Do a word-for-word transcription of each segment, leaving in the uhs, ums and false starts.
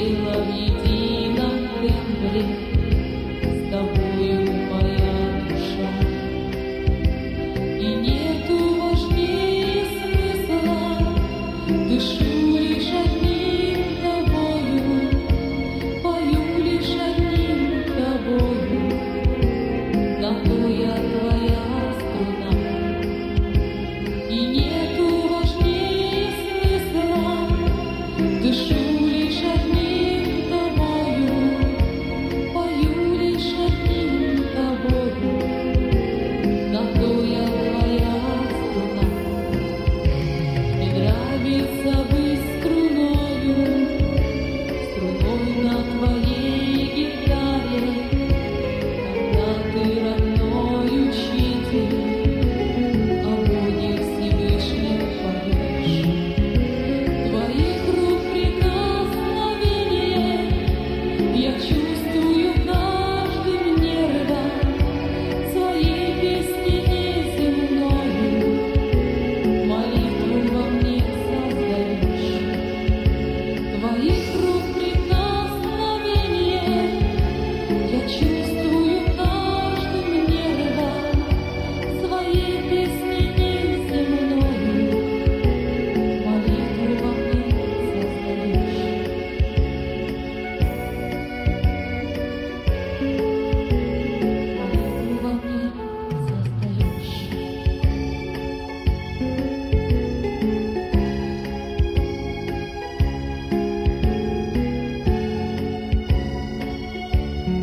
тело в едином тембре, с тобою моя душа. И нету важнее смысла, дышу лишь одним тобою, пою лишь одним тобою, на то я твоя струна. И нету важнее смысла, дышу лишь одним тобою, пою лишь одним тобою, на то я твоя струна. Мне нравится быть струною, струной на твоей гитаре, когда ты родной учитель, о Боге Всевышнем поешь. Твоих рук прикосновение я чувствую каждым нервом, своей песни неземною молитву во мне создаешь. Твоих рук прикосновение я чувствую каждым нервом, своей песни неземною молитву во мне создаешь. Молитву во мне создаешь.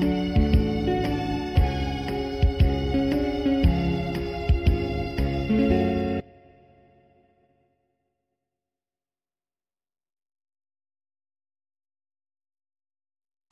Thank you.